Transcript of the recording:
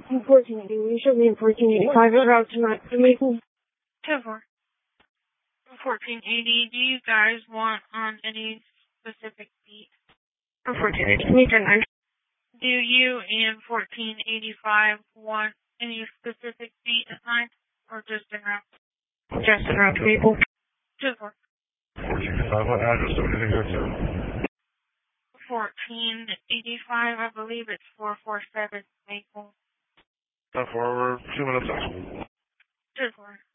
1480, you should be in 1485, en route to Maple. 10-4. 1480, do you guys want on any specific beat? 1480, can you turn 9? Do you and 1485 want any specific beat assigned, or just en route? Just en route to Maple. 10-4. 1485, what address do we go to? 1485, I believe it's 447 Maple. 10-4, we're 2 minutes out. 10-4.